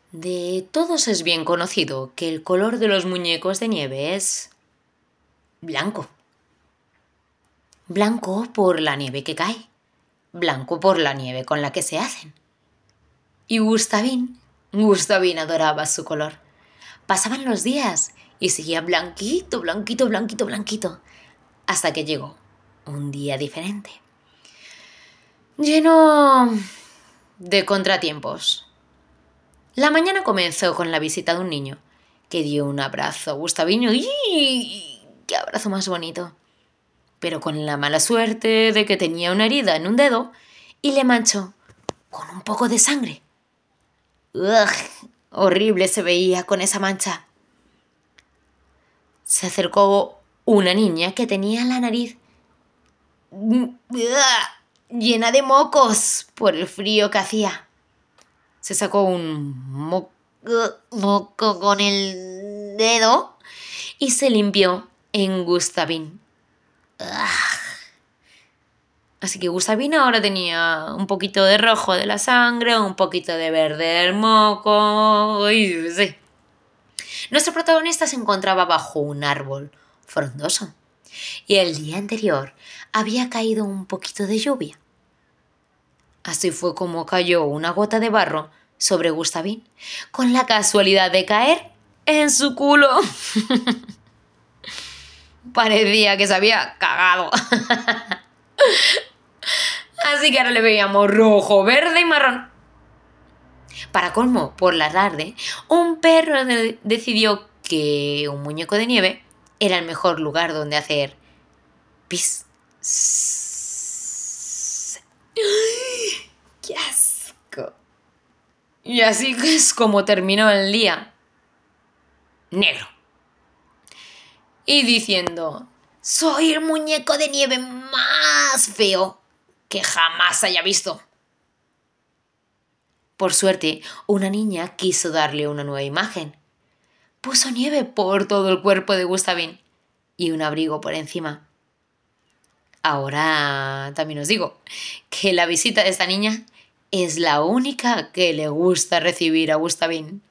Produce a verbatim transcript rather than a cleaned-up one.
De todos es bien conocido que el color de los muñecos de nieve es blanco. Blanco por la nieve que cae, blanco por la nieve con la que se hacen. Y Gustavín, Gustavín adoraba su color. Pasaban los días y seguía blanquito, blanquito, blanquito, blanquito, hasta que llegó un día diferente, lleno de contratiempos. La mañana comenzó con la visita de un niño que dio un abrazo a Gustaviño. ¡Y qué abrazo más bonito! Pero con la mala suerte de que tenía una herida en un dedo y le manchó con un poco de sangre. ¡Ugh! Horrible se veía con esa mancha. Se acercó una niña que tenía la nariz llena de mocos por el frío que hacía. Se sacó un moco, moco con el dedo y se limpió en Gustavín. Así que Gustavín ahora tenía un poquito de rojo de la sangre, un poquito de verde del moco. Uy, sí. Nuestro protagonista se encontraba bajo un árbol frondoso y el día anterior había caído un poquito de lluvia. Así fue como cayó una gota de barro sobre Gustavín, con la casualidad de caer en su culo. Parecía que se había cagado. Así que ahora le veíamos rojo, verde y marrón. Para colmo, por la tarde, un perro de- decidió que un muñeco de nieve era el mejor lugar donde hacer pis. ¡Qué asco! Y así es como terminó el día. Negro. Y diciendo: soy el muñeco de nieve más feo que jamás haya visto. Por suerte, una niña quiso darle una nueva imagen. Puso nieve por todo el cuerpo de Gustavín y un abrigo por encima. Ahora también os digo que la visita de esta niña es la única que le gusta recibir a Gustavín.